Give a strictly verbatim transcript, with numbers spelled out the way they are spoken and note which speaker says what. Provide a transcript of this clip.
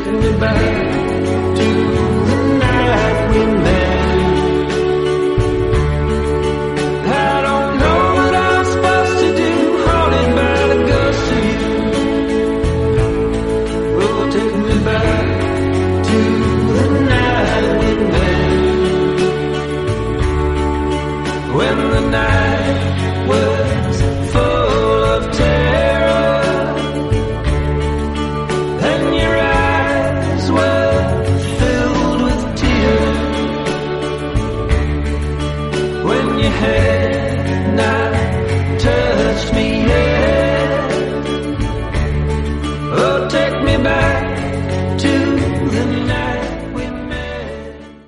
Speaker 1: taking me back to the night we met. I don't know what I'm supposed to do, haunted by the ghost of you. Oh, take me back to the night we met. When the night